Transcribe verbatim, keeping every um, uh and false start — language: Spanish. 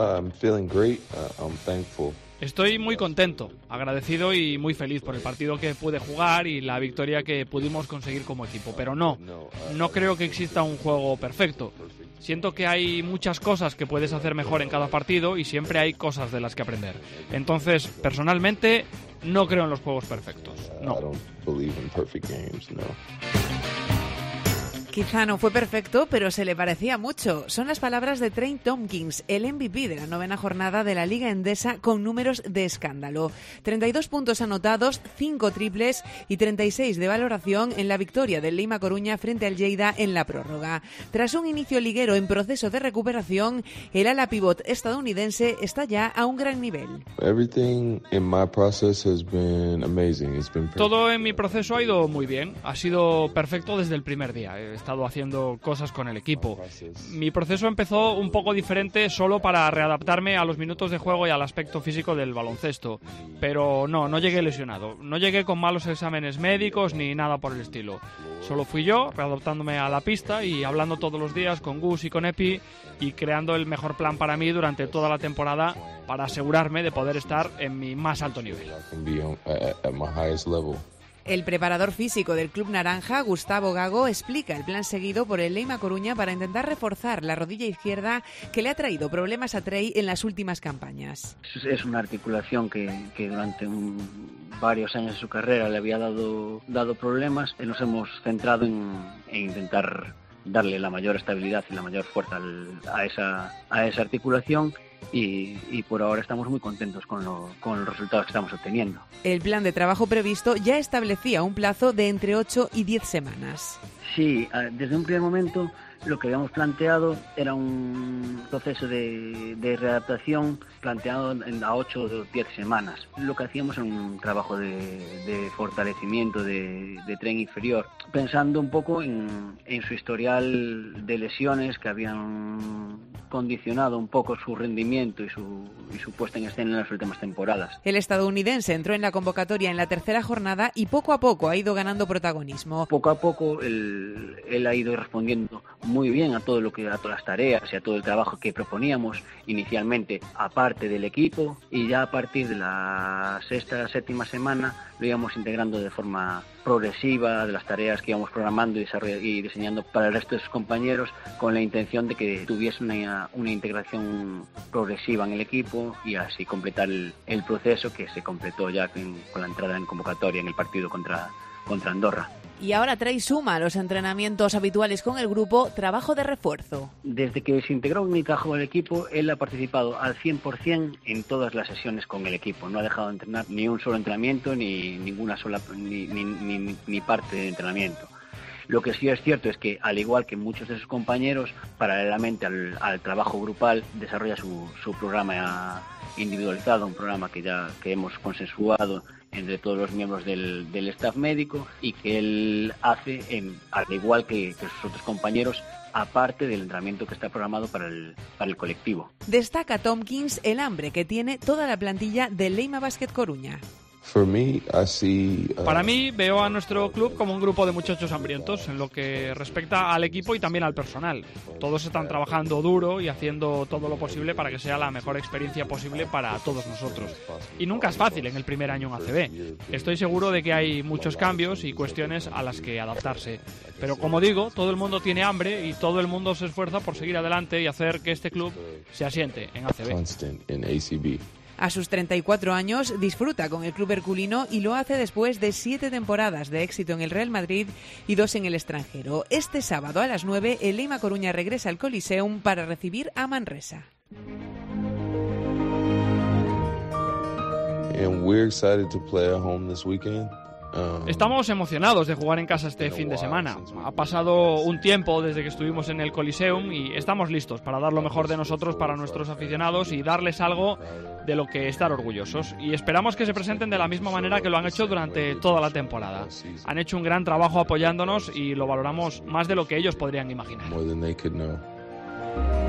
I'm feeling great. Uh, I'm thankful. Estoy muy contento, agradecido y muy feliz por el partido que pude jugar y la victoria que pudimos conseguir como equipo. Pero no, no creo que exista un juego perfecto. Siento que hay muchas cosas que puedes hacer mejor en cada partido y siempre hay cosas de las que aprender. Entonces, personalmente, no creo en los juegos perfectos. No. I don't believe in perfect games, no. Quizá no fue perfecto, pero se le parecía mucho. Son las palabras de Trey Tompkins, el M V P de la novena jornada de la Liga Endesa con números de escándalo. treinta y dos puntos anotados, cinco triples y treinta y seis de valoración en la victoria del Lima Coruña frente al Lleida en la prórroga. Tras un inicio liguero en proceso de recuperación, el ala pivot estadounidense está ya a un gran nivel. Everything in my process has been amazing. It's been perfect. Todo en mi proceso ha ido muy bien, ha sido perfecto desde el primer día. He estado haciendo cosas con el equipo. Mi proceso empezó un poco diferente solo para readaptarme a los minutos de juego y al aspecto físico del baloncesto. Pero no, no llegué lesionado. No llegué con malos exámenes médicos ni nada por el estilo. Solo fui yo, readaptándome a la pista y hablando todos los días con Gus y con Epi y creando el mejor plan para mí durante toda la temporada para asegurarme de poder estar en mi más alto nivel. El preparador físico del Club Naranja, Gustavo Gago, explica el plan seguido por el Lima Coruña para intentar reforzar la rodilla izquierda que le ha traído problemas a Trey en las últimas campañas. Es una articulación que, que durante un, varios años de su carrera le había dado, dado problemas. Nos hemos centrado en, en intentar darle la mayor estabilidad y la mayor fuerza al, a, esa, a esa articulación. Y, y por ahora estamos muy contentos con, lo, con los resultados que estamos obteniendo. El plan de trabajo previsto ya establecía un plazo de entre ocho y diez semanas. Sí, desde un primer momento lo que habíamos planteado era un proceso de, de readaptación planteado en a ocho o diez semanas. Lo que hacíamos era un trabajo de, de fortalecimiento de, de tren inferior, pensando un poco en, en su historial de lesiones que habían condicionado un poco su rendimiento y su, y su puesta en escena en las últimas temporadas. El estadounidense entró en la convocatoria en la tercera jornada y poco a poco ha ido ganando protagonismo. Poco a poco él, él ha ido respondiendo muy bien a todo lo que a todas las tareas y a todo el trabajo que proponíamos inicialmente aparte del equipo, y ya a partir de la sexta séptima semana lo íbamos integrando de forma progresiva de las tareas que íbamos programando y, y diseñando para el resto de sus compañeros, con la intención de que tuviese una, una integración progresiva en el equipo y así completar el, el proceso que se completó ya con, con la entrada en convocatoria en el partido contra, contra Andorra. Y ahora Trey suma a los entrenamientos habituales con el grupo trabajo de refuerzo. Desde que se integró en el trabajo del equipo, él ha participado al cien por ciento en todas las sesiones con el equipo. No ha dejado de entrenar ni un solo entrenamiento, ni ninguna sola ni, ni, ni, ni parte de entrenamiento. Lo que sí es cierto es que, al igual que muchos de sus compañeros, paralelamente al, al trabajo grupal, desarrolla su, su programa individualizado, un programa que ya que hemos consensuado entre todos los miembros del, del staff médico y que él hace, en, al igual que, que sus otros compañeros, aparte del entrenamiento que está programado para el, para el colectivo. Destaca Tompkins el hambre que tiene toda la plantilla del Lima Basket Coruña. For me, I see, uh... Para mí, veo a nuestro club como un grupo de muchachos hambrientos en lo que respecta al equipo y también al personal. Todos están trabajando duro y haciendo todo lo posible para que sea la mejor experiencia posible para todos nosotros. Y nunca es fácil en el primer año en A C B. Estoy seguro de que hay muchos cambios y cuestiones a las que adaptarse. Pero como digo, todo el mundo tiene hambre y todo el mundo se esfuerza por seguir adelante y hacer que este club se asiente en A C B. A sus treinta y cuatro años disfruta con el club herculino y lo hace después de siete temporadas de éxito en el Real Madrid y dos en el extranjero. Este sábado a las nueve el Lima Coruña regresa al Coliseum para recibir a Manresa. And we're excited to play at home this weekend. Estamos emocionados de jugar en casa este fin de semana. Ha pasado un tiempo desde que estuvimos en el Coliseum y estamos listos para dar lo mejor de nosotros para nuestros aficionados y darles algo de lo que estar orgullosos. Y esperamos que se presenten de la misma manera que lo han hecho durante toda la temporada. Han hecho un gran trabajo apoyándonos y lo valoramos más de lo que ellos podrían imaginar.